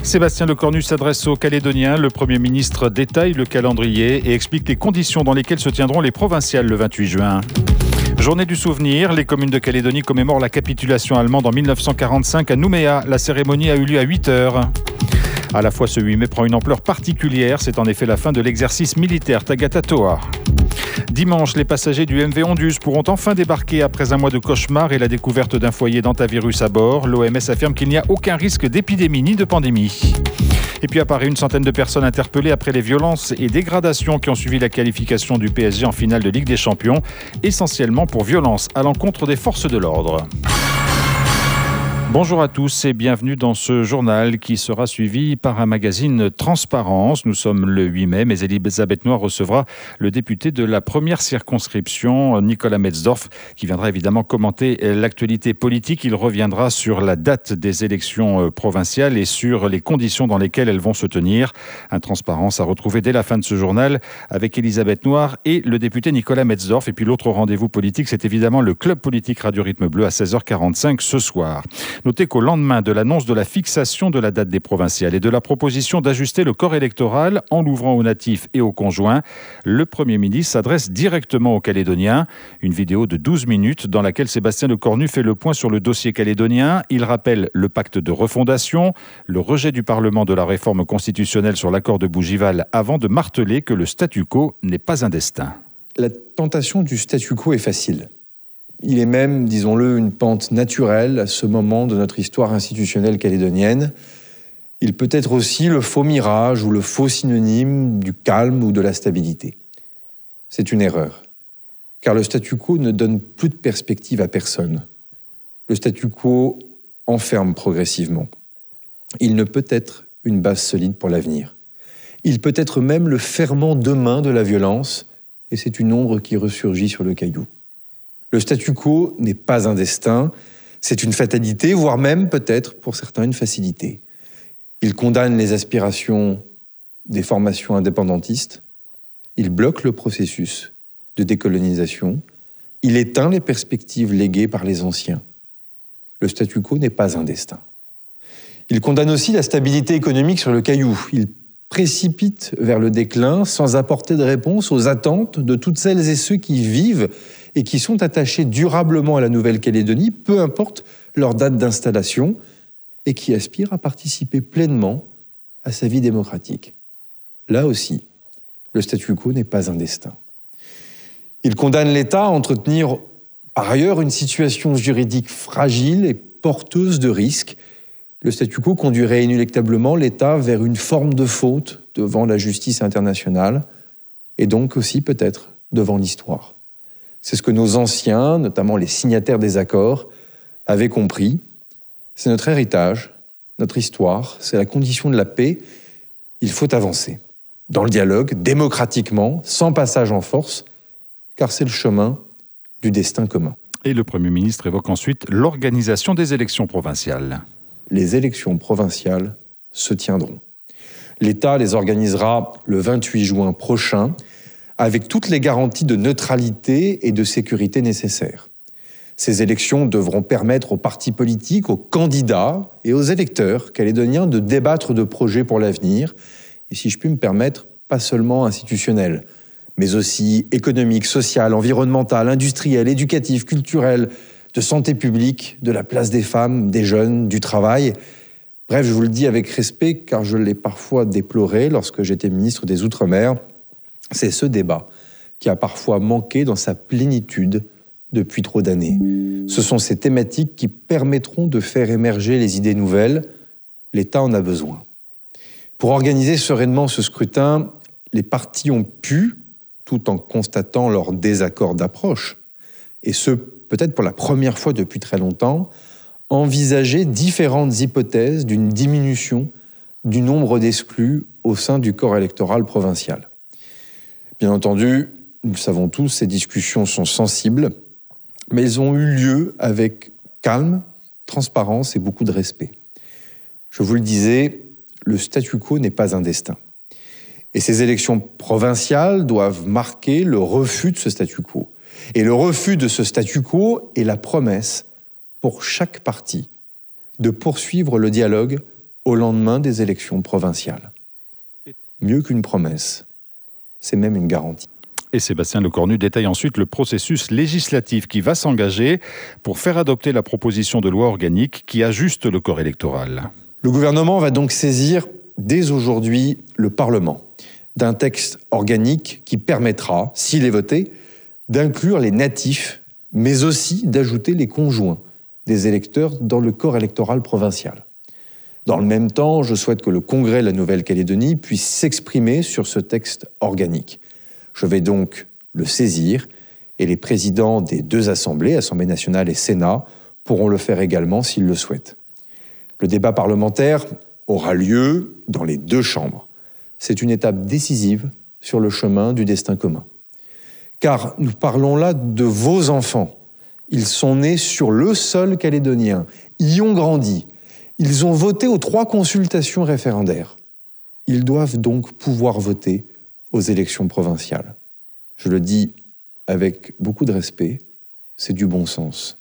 Sébastien Lecornu s'adresse aux Calédoniens. Le Premier ministre détaille le calendrier et explique les conditions dans lesquelles se tiendront les provinciales le 28 juin. Journée du souvenir, les communes de Calédonie commémorent la capitulation allemande en 1945 à Nouméa. La cérémonie a eu lieu à 8h. À la fois, ce 8 mai prend une ampleur particulière. C'est en effet la fin de l'exercice militaire Tagatatoa. Dimanche, les passagers du MV Ondus pourront enfin débarquer après un mois de cauchemar et la découverte d'un foyer d'hantavirus à bord. L'OMS affirme qu'il n'y a aucun risque d'épidémie ni de pandémie. Et puis à Paris, une centaine de personnes interpellées après les violences et dégradations qui ont suivi la qualification du PSG en finale de Ligue des Champions, essentiellement pour violence à l'encontre des forces de l'ordre. Bonjour à tous et bienvenue dans ce journal qui sera suivi par un magazine Transparence. Nous sommes le 8 mai, mais Elisabeth Noir recevra le député de la première circonscription, Nicolas Metzdorf, qui viendra évidemment commenter l'actualité politique. Il reviendra sur la date des élections provinciales et sur les conditions dans lesquelles elles vont se tenir. Un Transparence à retrouver dès la fin de ce journal avec Elisabeth Noir et le député Nicolas Metzdorf. Et puis l'autre rendez-vous politique, c'est évidemment le club politique Radio Rythme Bleu à 16h45 ce soir. Notez qu'au lendemain de l'annonce de la fixation de la date des provinciales et de la proposition d'ajuster le corps électoral en l'ouvrant aux natifs et aux conjoints, le Premier ministre s'adresse directement aux Calédoniens. Une vidéo de 12 minutes dans laquelle Sébastien Lecornu fait le point sur le dossier calédonien. Il rappelle le pacte de refondation, le rejet du Parlement de la réforme constitutionnelle sur l'accord de Bougival avant de marteler que le statu quo n'est pas un destin. La tentation du statu quo est facile. Il est même, disons-le, une pente naturelle à ce moment de notre histoire institutionnelle calédonienne. Il peut être aussi le faux mirage ou le faux synonyme du calme ou de la stabilité. C'est une erreur, car le statu quo ne donne plus de perspective à personne. Le statu quo enferme progressivement. Il ne peut être une base solide pour l'avenir. Il peut être même le ferment demain de la violence, et c'est une ombre qui ressurgit sur le caillou. Le statu quo n'est pas un destin, c'est une fatalité, voire même peut-être pour certains une facilité. Il condamne les aspirations des formations indépendantistes, il bloque le processus de décolonisation, il éteint les perspectives léguées par les anciens. Le statu quo n'est pas un destin. Il condamne aussi la stabilité économique sur le caillou. Il précipite vers le déclin sans apporter de réponse aux attentes de toutes celles et ceux qui vivent et qui sont attachés durablement à la Nouvelle-Calédonie, peu importe leur date d'installation, et qui aspirent à participer pleinement à sa vie démocratique. Là aussi, le statu quo n'est pas un destin. Il condamne l'État à entretenir par ailleurs une situation juridique fragile et porteuse de risques. Le statu quo conduirait inéluctablement l'État vers une forme de faute devant la justice internationale, et donc aussi peut-être devant l'histoire. C'est ce que nos anciens, notamment les signataires des accords, avaient compris. C'est notre héritage, notre histoire, c'est la condition de la paix. Il faut avancer dans le dialogue, démocratiquement, sans passage en force, car c'est le chemin du destin commun. Et le Premier ministre évoque ensuite l'organisation des élections provinciales. Les élections provinciales se tiendront. L'État les organisera le 28 juin prochain, avec toutes les garanties de neutralité et de sécurité nécessaires. Ces élections devront permettre aux partis politiques, aux candidats et aux électeurs calédoniens de débattre de projets pour l'avenir, et si je puis me permettre, pas seulement institutionnels, mais aussi économiques, sociales, environnementales, industrielles, éducatives, culturelles, de santé publique, de la place des femmes, des jeunes, du travail. Bref, je vous le dis avec respect, car je l'ai parfois déploré lorsque j'étais ministre des Outre-mer. C'est ce débat qui a parfois manqué dans sa plénitude depuis trop d'années. Ce sont ces thématiques qui permettront de faire émerger les idées nouvelles. L'État en a besoin. Pour organiser sereinement ce scrutin, les partis ont pu, tout en constatant leur désaccord d'approche, et ce, peut-être pour la première fois depuis très longtemps, envisager différentes hypothèses d'une diminution du nombre d'exclus au sein du corps électoral provincial. Bien entendu, nous le savons tous, ces discussions sont sensibles, mais elles ont eu lieu avec calme, transparence et beaucoup de respect. Je vous le disais, le statu quo n'est pas un destin. Et ces élections provinciales doivent marquer le refus de ce statu quo. Et le refus de ce statu quo est la promesse pour chaque parti de poursuivre le dialogue au lendemain des élections provinciales. Mieux qu'une promesse, c'est même une garantie. Et Sébastien Lecornu détaille ensuite le processus législatif qui va s'engager pour faire adopter la proposition de loi organique qui ajuste le corps électoral. Le gouvernement va donc saisir dès aujourd'hui le Parlement d'un texte organique qui permettra, s'il est voté, d'inclure les natifs, mais aussi d'ajouter les conjoints des électeurs dans le corps électoral provincial. Dans le même temps, je souhaite que le Congrès de la Nouvelle-Calédonie puisse s'exprimer sur ce texte organique. Je vais donc le saisir et les présidents des deux assemblées, Assemblée nationale et Sénat, pourront le faire également s'ils le souhaitent. Le débat parlementaire aura lieu dans les deux chambres. C'est une étape décisive sur le chemin du destin commun. Car nous parlons là de vos enfants. Ils sont nés sur le sol calédonien, y ont grandi. Ils ont voté aux 3 consultations référendaires. Ils doivent donc pouvoir voter aux élections provinciales. Je le dis avec beaucoup de respect, c'est du bon sens.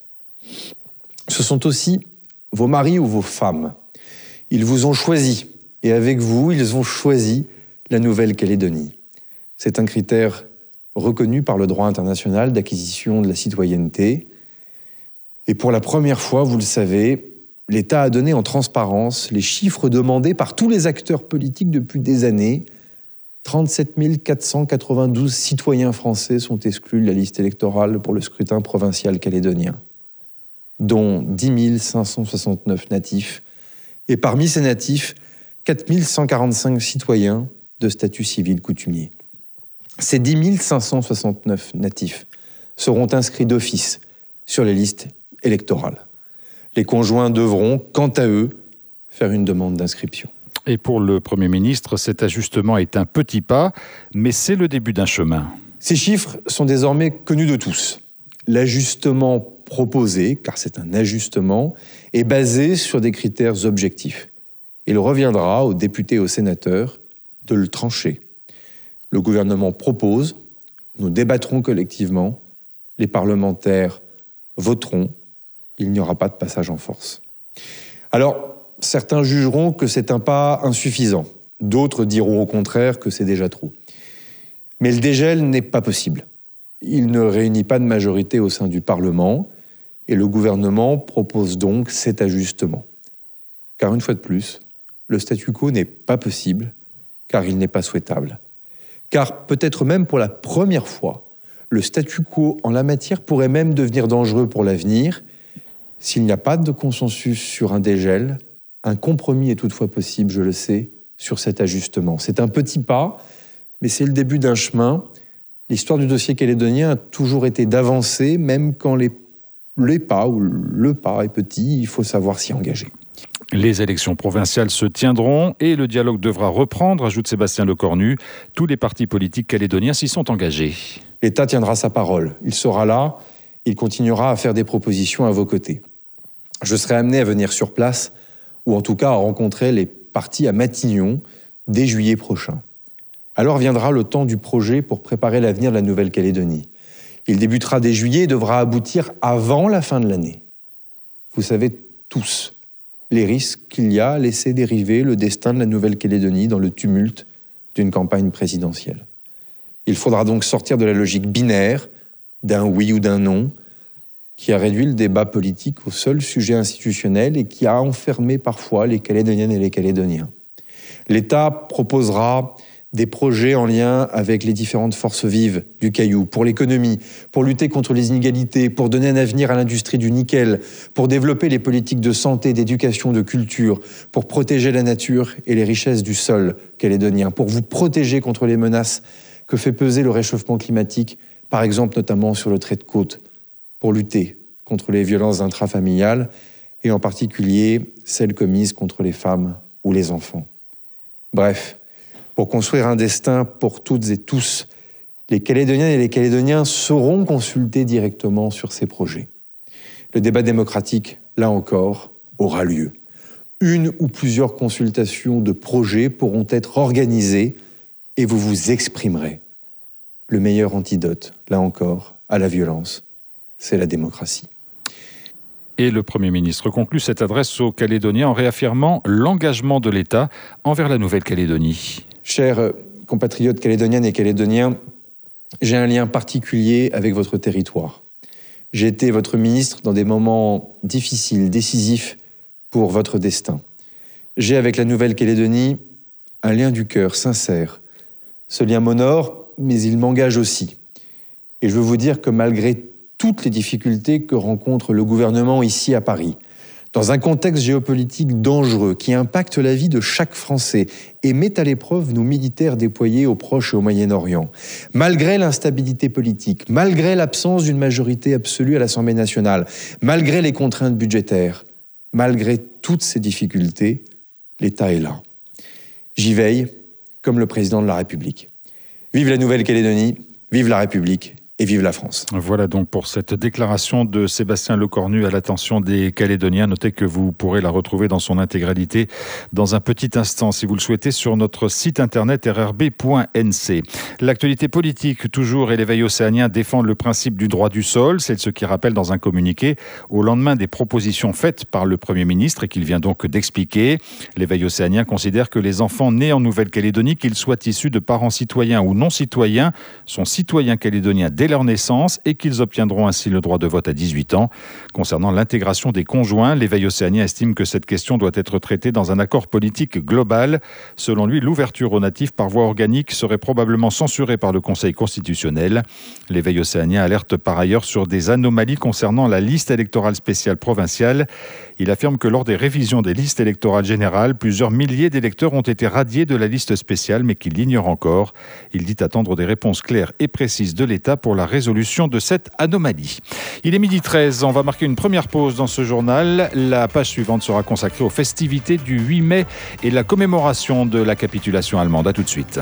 Ce sont aussi vos maris ou vos femmes. Ils vous ont choisi, et avec vous, ils ont choisi la Nouvelle-Calédonie. C'est un critère reconnu par le droit international d'acquisition de la citoyenneté. Et pour la première fois, vous le savez, l'État a donné en transparence les chiffres demandés par tous les acteurs politiques depuis des années. 37 492 citoyens français sont exclus de la liste électorale pour le scrutin provincial calédonien, dont 10 569 natifs, et parmi ces natifs, 4 145 citoyens de statut civil coutumier. Ces 10 569 natifs seront inscrits d'office sur les listes électorales. Les conjoints devront, quant à eux, faire une demande d'inscription. Et pour le Premier ministre, cet ajustement est un petit pas, mais c'est le début d'un chemin. Ces chiffres sont désormais connus de tous. L'ajustement proposé, car c'est un ajustement, est basé sur des critères objectifs. Il reviendra aux députés et aux sénateurs de le trancher. Le gouvernement propose, nous débattrons collectivement, les parlementaires voteront, il n'y aura pas de passage en force. Alors, certains jugeront que c'est un pas insuffisant. D'autres diront au contraire que c'est déjà trop. Mais le dégel n'est pas possible. Il ne réunit pas de majorité au sein du Parlement et le gouvernement propose donc cet ajustement. Car une fois de plus, le statu quo n'est pas possible car il n'est pas souhaitable. Car peut-être même pour la première fois, le statu quo en la matière pourrait même devenir dangereux pour l'avenir. S'il n'y a pas de consensus sur un dégel, un compromis est toutefois possible, je le sais, sur cet ajustement. C'est un petit pas, mais c'est le début d'un chemin. L'histoire du dossier calédonien a toujours été d'avancer, même quand le pas est petit, il faut savoir s'y engager. Les élections provinciales se tiendront et le dialogue devra reprendre, ajoute Sébastien Lecornu. Tous les partis politiques calédoniens s'y sont engagés. L'État tiendra sa parole. Il sera là, il continuera à faire des propositions à vos côtés. Je serai amené à venir sur place, ou en tout cas à rencontrer les partis à Matignon dès juillet prochain. Alors viendra le temps du projet pour préparer l'avenir de la Nouvelle-Calédonie. Il débutera dès juillet et devra aboutir avant la fin de l'année. Vous savez tous les risques qu'il y a à laisser dériver le destin de la Nouvelle-Calédonie dans le tumulte d'une campagne présidentielle. Il faudra donc sortir de la logique binaire, d'un oui ou d'un non, qui a réduit le débat politique au seul sujet institutionnel et qui a enfermé parfois les Calédoniennes et les Calédoniens. L'État proposera des projets en lien avec les différentes forces vives du Caillou, pour l'économie, pour lutter contre les inégalités, pour donner un avenir à l'industrie du nickel, pour développer les politiques de santé, d'éducation, de culture, pour protéger la nature et les richesses du sol calédonien, pour vous protéger contre les menaces que fait peser le réchauffement climatique, par exemple notamment sur le trait de côte, pour lutter contre les violences intrafamiliales et en particulier celles commises contre les femmes ou les enfants. Bref, pour construire un destin pour toutes et tous, les Calédoniennes et les Calédoniens seront consultés directement sur ces projets. Le débat démocratique, là encore, aura lieu. Une ou plusieurs consultations de projets pourront être organisées et vous vous exprimerez. Le meilleur antidote, là encore, à la violence, c'est la démocratie. Et le Premier ministre conclut cette adresse aux Calédoniens en réaffirmant l'engagement de l'État envers la Nouvelle-Calédonie. Chers compatriotes calédoniennes et calédoniens, j'ai un lien particulier avec votre territoire. J'ai été votre ministre dans des moments difficiles, décisifs pour votre destin. J'ai avec la Nouvelle-Calédonie un lien du cœur sincère. Ce lien m'honore, mais il m'engage aussi. Et je veux vous dire que malgré toutes les difficultés que rencontre le gouvernement ici à Paris, dans un contexte géopolitique dangereux qui impacte la vie de chaque Français et met à l'épreuve nos militaires déployés au Proche et au Moyen-Orient, malgré l'instabilité politique, malgré l'absence d'une majorité absolue à l'Assemblée nationale, malgré les contraintes budgétaires, malgré toutes ces difficultés, l'État est là. J'y veille comme le président de la République. Vive la Nouvelle-Calédonie, vive la République et vive la France. Voilà donc pour cette déclaration de Sébastien Lecornu à l'attention des Calédoniens. Notez que vous pourrez la retrouver dans son intégralité dans un petit instant, si vous le souhaitez, sur notre site internet rrb.nc. L'actualité politique, toujours, et l'éveil océanien défendent le principe du droit du sol. C'est ce qui rappelle dans un communiqué au lendemain des propositions faites par le Premier ministre et qu'il vient donc d'expliquer. L'éveil océanien considère que les enfants nés en Nouvelle-Calédonie, qu'ils soient issus de parents citoyens ou non citoyens, sont citoyens calédoniens dès leur naissance et qu'ils obtiendront ainsi le droit de vote à 18 ans. Concernant l'intégration des conjoints, l'éveil océanien estime que cette question doit être traitée dans un accord politique global. Selon lui, l'ouverture aux natifs par voie organique serait probablement censurée par le Conseil constitutionnel. L'éveil océanien alerte par ailleurs sur des anomalies concernant la liste électorale spéciale provinciale. Il affirme que lors des révisions des listes électorales générales, plusieurs milliers d'électeurs ont été radiés de la liste spéciale, mais qu'il l'ignore encore. Il dit attendre des réponses claires et précises de l'État pour la résolution de cette anomalie. Il est 12h13, on va marquer une première pause dans ce journal. La page suivante sera consacrée aux festivités du 8 mai et la commémoration de la capitulation allemande. À tout de suite.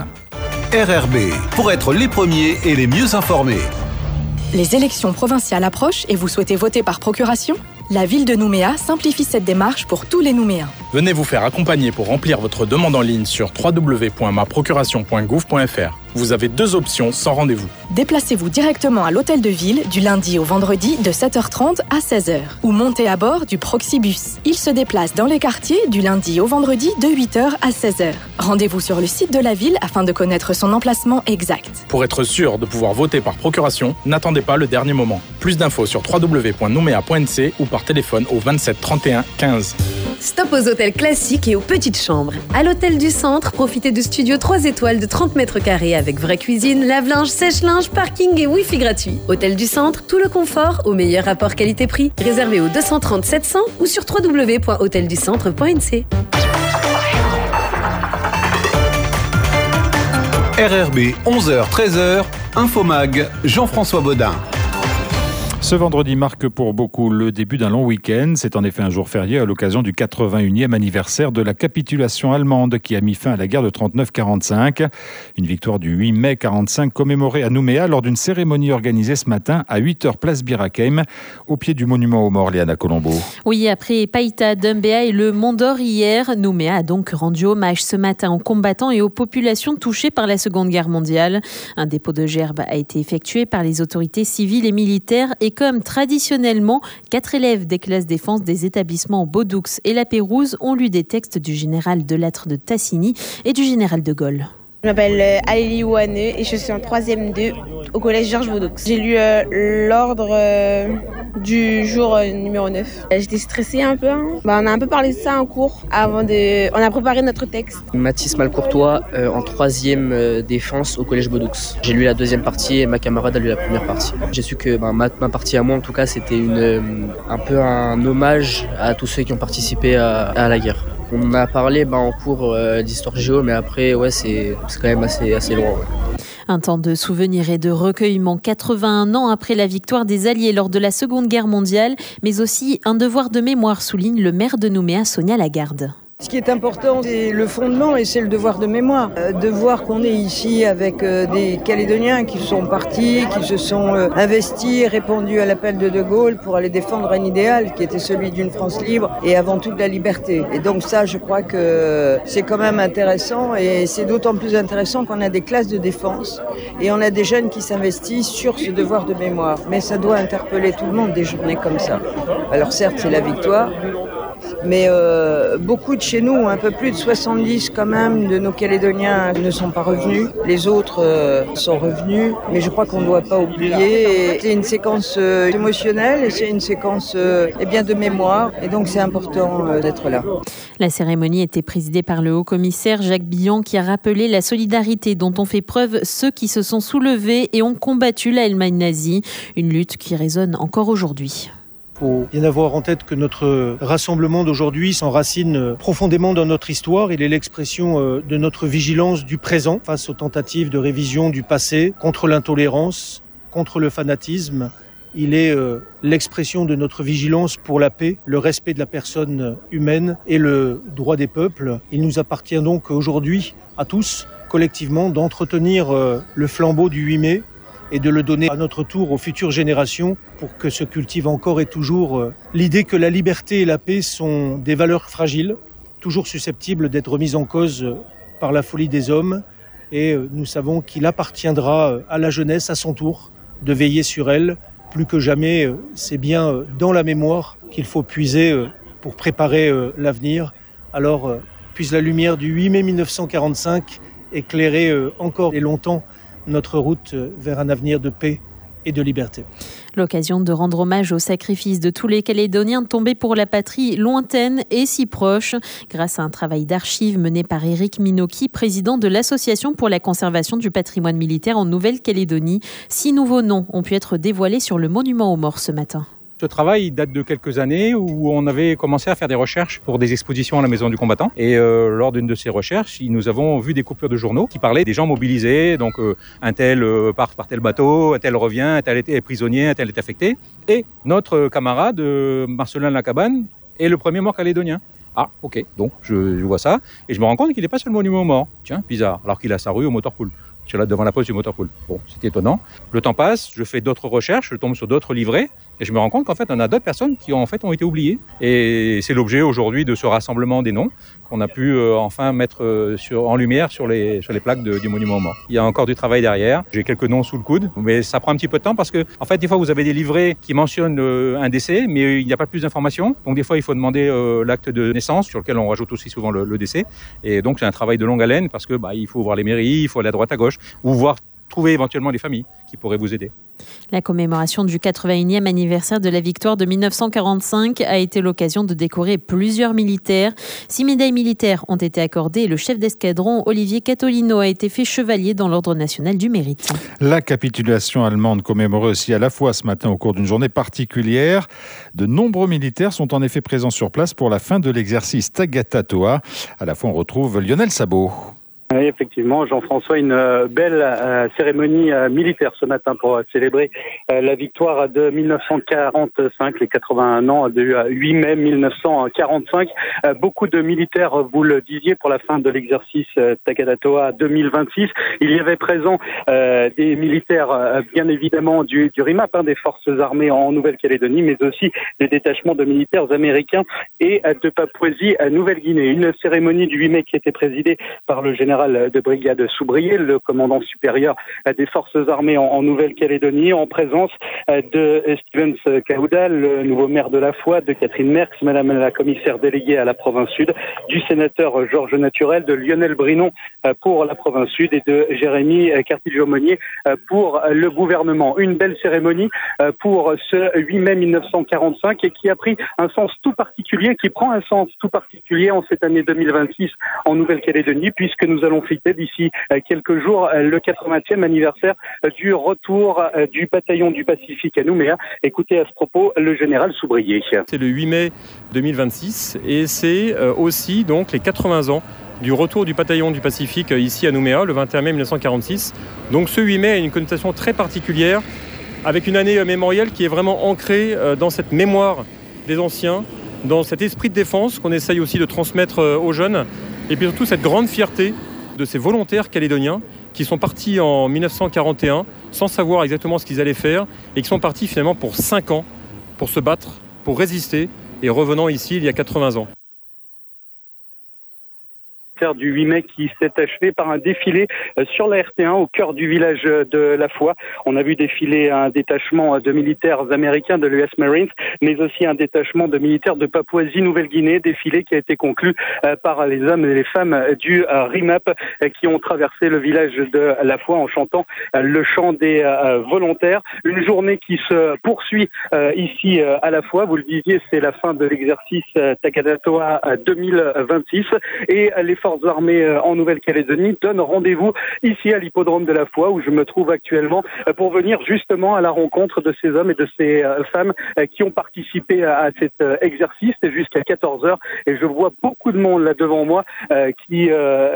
RRB, pour être les premiers et les mieux informés. Les élections provinciales approchent et vous souhaitez voter par procuration ? La ville de Nouméa simplifie cette démarche pour tous les Nouméens. Venez vous faire accompagner pour remplir votre demande en ligne sur www.maprocuration.gouv.fr. Vous avez 2 options sans rendez-vous. Déplacez-vous directement à l'hôtel de ville du lundi au vendredi de 7h30 à 16h ou montez à bord du Proxibus. Il se déplace dans les quartiers du lundi au vendredi de 8h à 16h. Rendez-vous sur le site de la ville afin de connaître son emplacement exact. Pour être sûr de pouvoir voter par procuration, n'attendez pas le dernier moment. Plus d'infos sur www.noumea.nc ou par téléphone au 27 31 15. Stop aux hôtels classiques et aux petites chambres. À l'hôtel du Centre, profitez de studios 3 étoiles de 30 mètres carrés avec vraie cuisine, lave-linge, sèche-linge, parking et Wi-Fi gratuit. Hôtel du Centre, tout le confort au meilleur rapport qualité-prix. Réservé au 230 700 ou sur www.hotelducentre.nc. RRB 11h-13h, Infomag, Jean-François Baudin. Ce vendredi marque pour beaucoup le début d'un long week-end. C'est en effet un jour férié à l'occasion du 81e anniversaire de la capitulation allemande qui a mis fin à la guerre de 39-45. Une victoire du 8 mai 45 commémorée à Nouméa lors d'une cérémonie organisée ce matin à 8h place Birakeim, au pied du monument aux morts, Léana Colombo. Oui, après Païta, Doumbéa et le Mont d'Or hier, Nouméa a donc rendu hommage ce matin aux combattants et aux populations touchées par la Seconde Guerre mondiale. Un dépôt de gerbes a été effectué par les autorités civiles et militaires et comme traditionnellement, 4 élèves des classes défense des établissements Beaudoux et La Pérouse ont lu des textes du général Delattre de Tassigny et du général de Gaulle. Je m'appelle Alélie Ouane et je suis en 3e 2 au collège Georges Beaudoux. J'ai lu l'ordre du jour numéro 9. J'étais stressée un peu. On a un peu parlé de ça en cours. On a préparé notre texte. Mathis Malcourtois en 3e défense au collège Beaudoux. J'ai lu la 2e partie et ma camarade a lu la première partie. J'ai su que ma partie à moi en tout cas c'était un peu un hommage à tous ceux qui ont participé à la guerre. On en a parlé en cours d'histoire géo, mais après, c'est quand même assez loin. Ouais. Un temps de souvenir et de recueillement 81 ans après la victoire des Alliés lors de la Seconde Guerre mondiale, mais aussi un devoir de mémoire, souligne le maire de Nouméa, Sonia Lagarde. Ce qui est important, c'est le fondement et c'est le devoir de mémoire. De voir qu'on est ici avec des Calédoniens qui sont partis, qui se sont investis, répondus à l'appel de Gaulle pour aller défendre un idéal qui était celui d'une France libre et avant tout de la liberté. Et donc ça, je crois que c'est quand même intéressant et c'est d'autant plus intéressant qu'on a des classes de défense et on a des jeunes qui s'investissent sur ce devoir de mémoire. Mais ça doit interpeller tout le monde, des journées comme ça. Alors certes, c'est la victoire. Mais beaucoup de chez nous, un peu plus de 70 quand même de nos Calédoniens ne sont pas revenus. Les autres sont revenus, mais je crois qu'on ne doit pas oublier. Et c'est une séquence émotionnelle et c'est une séquence de mémoire. Et donc c'est important d'être là. La cérémonie était présidée par le haut-commissaire Jacques Billan qui a rappelé la solidarité dont ont fait preuve ceux qui se sont soulevés et ont combattu l'Allemagne nazie. Une lutte qui résonne encore aujourd'hui. Il faut bien avoir en tête que notre rassemblement d'aujourd'hui s'enracine profondément dans notre histoire. Il est l'expression de notre vigilance du présent face aux tentatives de révision du passé, contre l'intolérance, contre le fanatisme. Il est l'expression de notre vigilance pour la paix, le respect de la personne humaine et le droit des peuples. Il nous appartient donc aujourd'hui à tous, collectivement, d'entretenir le flambeau du 8 mai, et de le donner à notre tour aux futures générations pour que se cultive encore et toujours l'idée que la liberté et la paix sont des valeurs fragiles, toujours susceptibles d'être remises en cause par la folie des hommes. Et nous savons qu'il appartiendra à la jeunesse, à son tour, de veiller sur elle. Plus que jamais, c'est bien dans la mémoire qu'il faut puiser pour préparer l'avenir. Alors, puisse la lumière du 8 mai 1945 éclairer encore et longtemps notre route vers un avenir de paix et de liberté. L'occasion de rendre hommage au sacrifice de tous les Calédoniens tombés pour la patrie lointaine et si proche, grâce à un travail d'archives mené par Éric Minoki, président de l'Association pour la conservation du patrimoine militaire en Nouvelle-Calédonie. 6 nouveaux noms ont pu être dévoilés sur le monument aux morts ce matin. Ce travail date de quelques années où on avait commencé à faire des recherches pour des expositions à la Maison du Combattant. Et lors d'une de ces recherches, nous avons vu des coupures de journaux qui parlaient des gens mobilisés. Donc un tel part par tel bateau, un tel revient, un tel est prisonnier, un tel est affecté. Et notre camarade, Marcelin Lacabane, est le premier mort calédonien. Ah, ok, donc je vois ça. Et je me rends compte qu'il n'est pas sur le monument aux morts. Tiens, bizarre, alors qu'il a sa rue au Motorpool. Là, devant la poste du Motorpool. Bon, c'était étonnant. Le temps passe, je fais d'autres recherches, je tombe sur d'autres livrets et je me rends compte qu'en fait, on a d'autres personnes qui ont été oubliées. Et c'est l'objet aujourd'hui de ce rassemblement des noms qu'on a pu enfin mettre en lumière sur les plaques du monument aux morts. Il y a encore du travail derrière. J'ai quelques noms sous le coude, mais ça prend un petit peu de temps parce que, en fait, des fois, vous avez des livrets qui mentionnent un décès, mais il n'y a pas plus d'informations. Donc, des fois, il faut demander l'acte de naissance sur lequel on rajoute aussi souvent le décès. Et donc, c'est un travail de longue haleine parce que il faut voir les mairies, il faut aller à droite à gauche, ou voir trouver éventuellement des familles qui pourraient vous aider. La commémoration du 81e anniversaire de la victoire de 1945 a été l'occasion de décorer plusieurs militaires. 6 médailles militaires ont été accordées et le chef d'escadron Olivier Catolino a été fait chevalier dans l'Ordre national du mérite. La capitulation allemande commémorée aussi à la fois ce matin au cours d'une journée particulière. De nombreux militaires sont en effet présents sur place pour la fin de l'exercice Tagatatoa. À la fois on retrouve Lionel Sabot. Oui, effectivement, Jean-François, une belle cérémonie militaire ce matin pour célébrer la victoire de 1945, les 81 ans du 8 mai 1945. Beaucoup de militaires, vous le disiez, pour la fin de l'exercice Tagatatoa 2026. Il y avait présent des militaires, bien évidemment, du RIMAP, des forces armées en Nouvelle-Calédonie, mais aussi des détachements de militaires américains et de Papouasie-Nouvelle-Guinée. Une cérémonie du 8 mai qui était présidée par le général de brigade Soubrier, le commandant supérieur des forces armées en Nouvelle-Calédonie, en présence de Stevens Kaouda, le nouveau maire de la Foi, de Catherine Merckx, madame la commissaire déléguée à la province sud, du sénateur Georges Naturel, de Lionel Brinon pour la province sud et de Jérémy Cartillo-Monnier pour le gouvernement. Une belle cérémonie pour ce 8 mai 1945 et qui a pris un sens tout particulier, qui prend un sens tout particulier en cette année 2026 en Nouvelle-Calédonie, puisque nous allons fêter d'ici quelques jours le 80e anniversaire du retour du bataillon du Pacifique à Nouméa. Écoutez à ce propos le général Soubrier. C'est le 8 mai 2026 et c'est aussi donc les 80 ans du retour du bataillon du Pacifique ici à Nouméa, le 21 mai 1946. Donc ce 8 mai a une connotation très particulière, avec une année mémorielle qui est vraiment ancrée dans cette mémoire des anciens, dans cet esprit de défense qu'on essaye aussi de transmettre aux jeunes, et puis surtout cette grande fierté de ces volontaires calédoniens qui sont partis en 1941 sans savoir exactement ce qu'ils allaient faire et qui sont partis finalement pour 5 ans pour se battre, pour résister et revenant ici il y a 80 ans. Du 8 mai qui s'est achevé par un défilé sur la RT1 au cœur du village de La Foix. On a vu défiler un détachement de militaires américains de l'US Marines, mais aussi un détachement de militaires de Papouasie-Nouvelle-Guinée, défilé qui a été conclu par les hommes et les femmes du RIMAP qui ont traversé le village de La Foix en chantant le chant des volontaires. Une journée qui se poursuit ici à La Foix. Vous le disiez, c'est la fin de l'exercice Takadatoa 2026 et les forces armées en Nouvelle-Calédonie donnent rendez-vous ici à l'hippodrome de La Foix où je me trouve actuellement pour venir justement à la rencontre de ces hommes et de ces femmes qui ont participé à cet exercice. C'est jusqu'à 14h et je vois beaucoup de monde là devant moi qui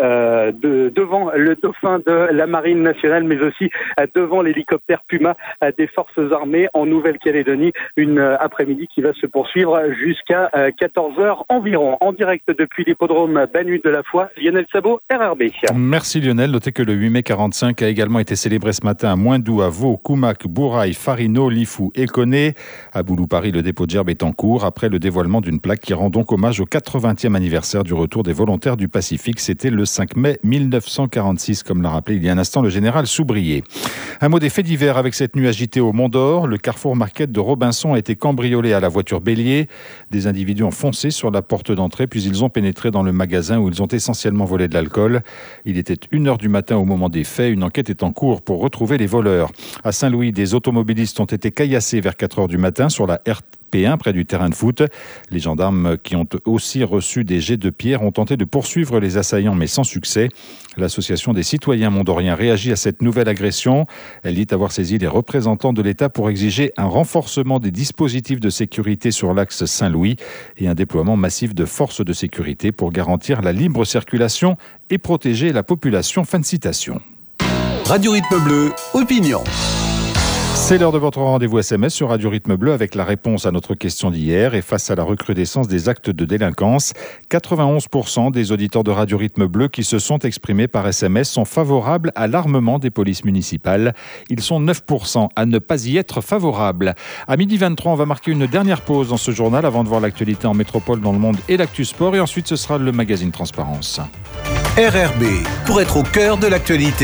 devant le dauphin de la Marine nationale mais aussi devant l'hélicoptère Puma des forces armées en Nouvelle-Calédonie. Une après-midi qui va se poursuivre jusqu'à 14h environ. En direct depuis l'hippodrome Banu de La Foix, Lionel Sabot, RRB. Merci Lionel. Notez que le 8 mai 45 a également été célébré ce matin à Moindou, à Vaud, Koumac, Bourail, Farino, Lifou et Koné. À Boulou-Paris, le dépôt de gerbes est en cours après le dévoilement d'une plaque qui rend donc hommage au 80e anniversaire du retour des volontaires du Pacifique. C'était le 5 mai 1946, comme l'a rappelé il y a un instant le général Soubrier. Un mot des faits divers avec cette nuit agitée au Mont d'Or. Le Carrefour Market de Robinson a été cambriolé à la voiture bélier. Des individus ont foncé sur la porte d'entrée, puis ils ont pénétré dans le magasin où ils ont essentiellement volé de l'alcool. Il était 1h du matin au moment des faits. Une enquête est en cours pour retrouver les voleurs. À Saint-Louis, des automobilistes ont été caillassés vers 4h du matin sur la RP1 près du terrain de foot. Les gendarmes qui ont aussi reçu des jets de pierre ont tenté de poursuivre les assaillants mais sans succès. L'association des citoyens mondoriens réagit à cette nouvelle agression. Elle dit avoir saisi les représentants de l'État pour exiger un renforcement des dispositifs de sécurité sur l'axe Saint-Louis et un déploiement massif de forces de sécurité pour garantir la libre circulation et protéger la population. Fin de citation. Radio Rythme Bleu, opinion. C'est l'heure de votre rendez-vous SMS sur Radio Rythme Bleu avec la réponse à notre question d'hier. Et face à la recrudescence des actes de délinquance, 91% des auditeurs de Radio Rythme Bleu qui se sont exprimés par SMS sont favorables à l'armement des polices municipales. Ils sont 9% à ne pas y être favorables. À 12h23, on va marquer une dernière pause dans ce journal avant de voir l'actualité en métropole, dans le monde et l'actu sport. Et ensuite, ce sera le magazine Transparence. RRB, pour être au cœur de l'actualité.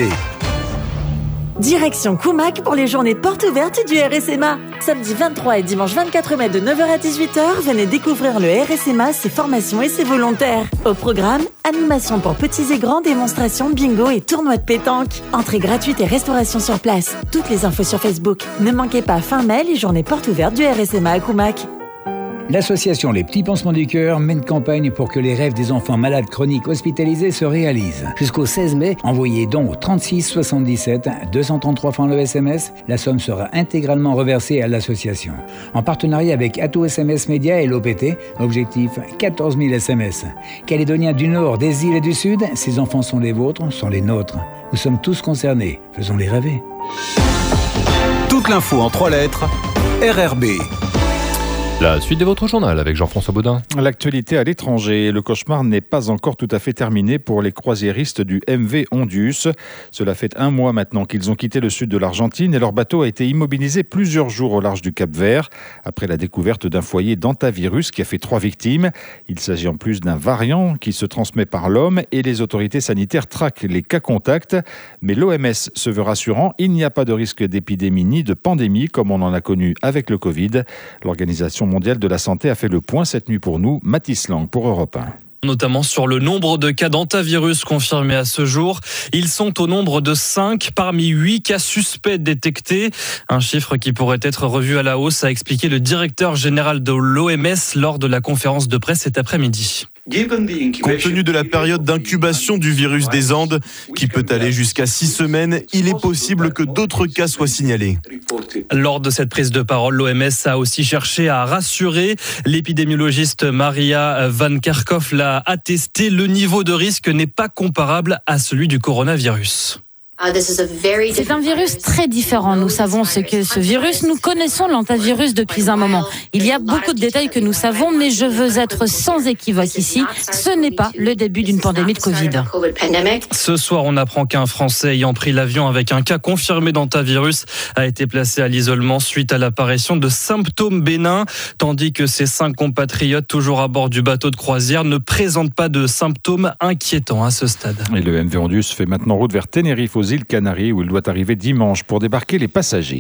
Direction Koumac pour les journées de porte ouverte du RSMA. Samedi 23 et dimanche 24 mai de 9h à 18h, venez découvrir le RSMA, ses formations et ses volontaires. Au programme, animation pour petits et grands, démonstrations, bingo et tournois de pétanque. Entrée gratuite et restauration sur place. Toutes les infos sur Facebook. Ne manquez pas fin mai les journées porte ouverte du RSMA à Koumac. L'association Les Petits Pansements du Cœur mène campagne pour que les rêves des enfants malades chroniques hospitalisés se réalisent. Jusqu'au 16 mai, envoyez donc au 36 77 233 francs le SMS. La somme sera intégralement reversée à l'association. En partenariat avec Atout SMS Média et l'OPT, objectif 14 000 SMS. Calédoniens du Nord, des îles et du Sud, ces enfants sont les vôtres, sont les nôtres. Nous sommes tous concernés. Faisons-les rêver. Toute l'info en 3 lettres, RRB. La suite de votre journal avec Jean-François Baudin. L'actualité à l'étranger. Le cauchemar n'est pas encore tout à fait terminé pour les croisiéristes du MV Ondius. Cela fait 1 mois maintenant qu'ils ont quitté le sud de l'Argentine et leur bateau a été immobilisé plusieurs jours au large du Cap-Vert après la découverte d'un foyer d'hantavirus qui a fait 3 victimes. Il s'agit en plus d'un variant qui se transmet par l'homme et les autorités sanitaires traquent les cas contacts. Mais l'OMS se veut rassurant, il n'y a pas de risque d'épidémie ni de pandémie comme on en a connu avec le Covid. L'Organisation mondiale de la santé a fait le point cette nuit pour nous. Mathis Lang pour Europe 1. Notamment sur le nombre de cas d'hantavirus confirmés à ce jour. Ils sont au nombre de 5 parmi 8 cas suspects détectés. Un chiffre qui pourrait être revu à la hausse, a expliqué le directeur général de l'OMS lors de la conférence de presse cet après-midi. Compte tenu de la période d'incubation du virus des Andes, qui peut aller jusqu'à 6 semaines, il est possible que d'autres cas soient signalés. Lors de cette prise de parole, l'OMS a aussi cherché à rassurer. L'épidémiologiste Maria Van Kerkhove l'a attesté, le niveau de risque n'est pas comparable à celui du coronavirus. C'est un virus très différent. Nous savons ce qu'est ce virus. Nous connaissons l'hantavirus depuis un moment. Il y a beaucoup de détails que nous savons, mais je veux être sans équivoque ici. Ce n'est pas le début d'une pandémie de Covid. Ce soir, on apprend qu'un Français ayant pris l'avion avec un cas confirmé d'hantavirus a été placé à l'isolement suite à l'apparition de symptômes bénins, tandis que ses 5 compatriotes toujours à bord du bateau de croisière ne présentent pas de symptômes inquiétants à ce stade. Et le MV Ondius fait maintenant route vers Tenerife aux îles Canaries où il doit arriver dimanche pour débarquer les passagers.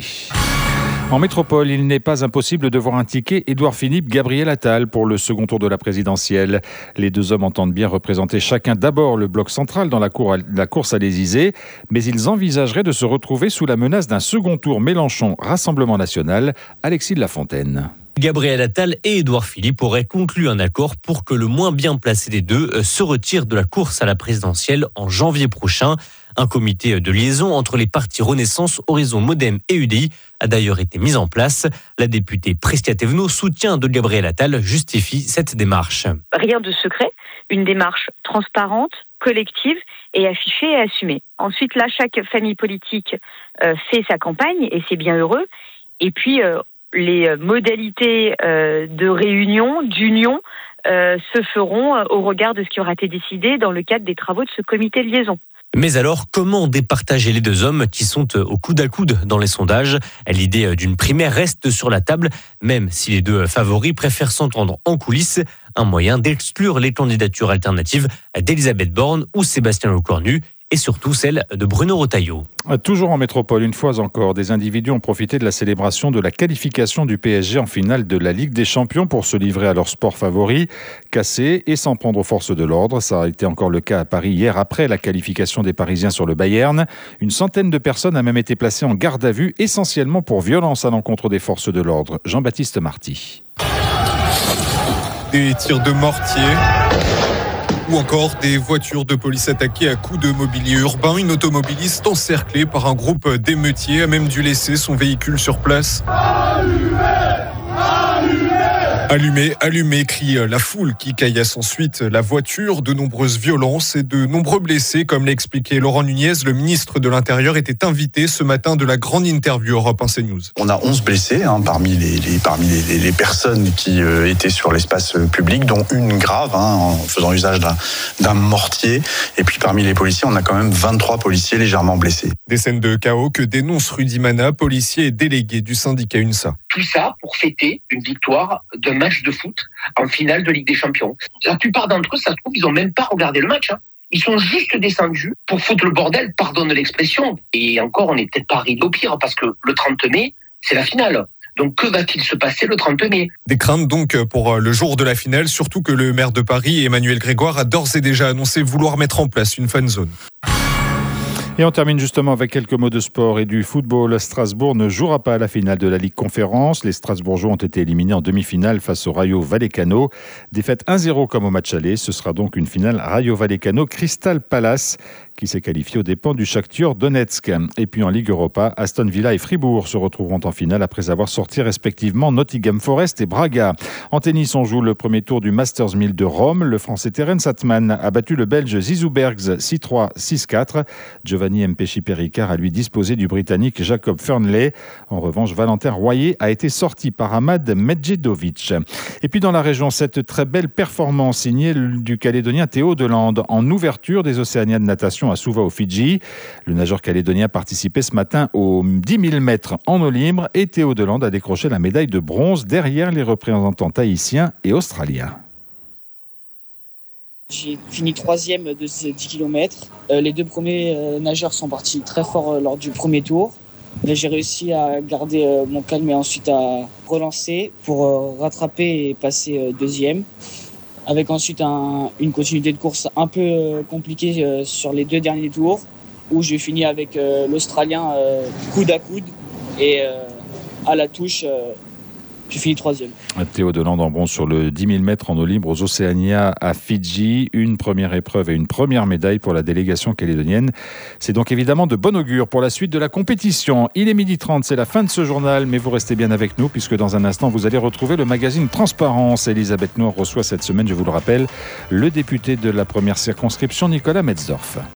En métropole, il n'est pas impossible de voir un ticket Édouard Philippe, Gabriel Attal pour le second tour de la présidentielle. Les deux hommes entendent bien représenter chacun d'abord le bloc central dans la course à l'Élysée, mais ils envisageraient de se retrouver sous la menace d'un second tour Mélenchon-Rassemblement national. Alexis de la Fontaine. Gabriel Attal et Édouard Philippe auraient conclu un accord pour que le moins bien placé des deux se retire de la course à la présidentielle en janvier prochain. Un comité de liaison entre les partis Renaissance, Horizon, Modem et UDI a d'ailleurs été mis en place. La députée Prisca Thévenot, soutien de Gabriel Attal, justifie cette démarche. Rien de secret, une démarche transparente, collective et affichée et assumée. Ensuite, là, chaque famille politique fait sa campagne et c'est bien heureux. Et puis, les modalités de réunion, d'union, se feront au regard de ce qui aura été décidé dans le cadre des travaux de ce comité de liaison. Mais alors, comment départager les deux hommes qui sont au coude à coude dans les sondages ? L'idée d'une primaire reste sur la table, même si les deux favoris préfèrent s'entendre en coulisses. Un moyen d'exclure les candidatures alternatives d'Elisabeth Borne ou Sébastien Lecornu, et surtout celle de Bruno Retailleau. Toujours en métropole, une fois encore, des individus ont profité de la célébration de la qualification du PSG en finale de la Ligue des Champions pour se livrer à leur sport favori, casser et s'en prendre aux forces de l'ordre. Ça a été encore le cas à Paris hier après la qualification des Parisiens sur le Bayern. Une centaine de personnes a même été placée en garde à vue, essentiellement pour violence à l'encontre des forces de l'ordre. Jean-Baptiste Marty. Des tirs de mortier ou encore des voitures de police attaquées à coups de mobilier urbain. Une automobiliste encerclée par un groupe d'émeutiers a même dû laisser son véhicule sur place. Allumez, allumez, crie la foule qui caillasse ensuite la voiture. De nombreuses violences et de nombreux blessés. Comme l'a expliqué Laurent Nunez, le ministre de l'Intérieur était invité ce matin de la grande interview Europe 1 CNews. On a 11 blessés parmi les personnes qui étaient sur l'espace public, dont une grave en faisant usage d'un mortier. Et puis parmi les policiers, on a quand même 23 policiers légèrement blessés. Des scènes de chaos que dénonce Rudy Mana, policier et délégué du syndicat UNSA. Tout ça pour fêter une victoire d'un match de foot en finale de Ligue des Champions. La plupart d'entre eux, ça se trouve, ils n'ont même pas regardé le match. Ils sont juste descendus pour foutre le bordel, pardonne l'expression. Et encore, on n'est peut-être pas arrivé au pire, parce que le 30 mai, c'est la finale. Donc que va-t-il se passer le 30 mai ? Des craintes donc pour le jour de la finale, surtout que le maire de Paris, Emmanuel Grégoire, a d'ores et déjà annoncé vouloir mettre en place une fan zone. Et on termine justement avec quelques mots de sport et du football. Strasbourg ne jouera pas à la finale de la Ligue Conférence. Les Strasbourgeois ont été éliminés en demi-finale face au Rayo Vallecano. Défaite 1-0 comme au match aller. Ce sera donc une finale Rayo Vallecano-Crystal Palace qui s'est qualifié aux dépens du Shakhtar Donetsk. Et puis en Ligue Europa, Aston Villa et Fribourg se retrouveront en finale après avoir sorti respectivement Nottingham Forest et Braga. En tennis, on joue le premier tour du Masters 1000 de Rome. Le Français Terence Atman a battu le Belge Zizou Bergs 6-3, 6-4. Giovanni Mpéchi-Péricard a lui disposé du Britannique Jacob Fernley. En revanche, Valentin Royer a été sorti par Ahmad Medjedovic. Et puis dans la région, cette très belle performance signée du Calédonien Théo Delande en ouverture des Océaniades de natation à Suva au Fidji. Le nageur calédonien participait ce matin aux 10 000 mètres en eau libre et Théo Delande a décroché la médaille de bronze derrière les représentants tahitiens et australiens. J'ai fini 3e de ces 10 km. Les deux premiers nageurs sont partis très fort lors du premier tour. Mais j'ai réussi à garder mon calme et ensuite à relancer pour rattraper et passer deuxième. Avec ensuite une continuité de course un peu compliquée sur les 2 derniers tours, où j'ai fini avec l'Australien coude à coude et à la touche, j'ai fini 3e. Théo Delande en bronze sur le 10 000 mètres en eau libre aux Océania à Fidji. Une première épreuve et une première médaille pour la délégation calédonienne. C'est donc évidemment de bon augure pour la suite de la compétition. Il est 12h30, c'est la fin de ce journal, mais vous restez bien avec nous puisque dans un instant, vous allez retrouver le magazine Transparence. Elisabeth Noir reçoit cette semaine, je vous le rappelle, le député de la première circonscription, Nicolas Metzdorf.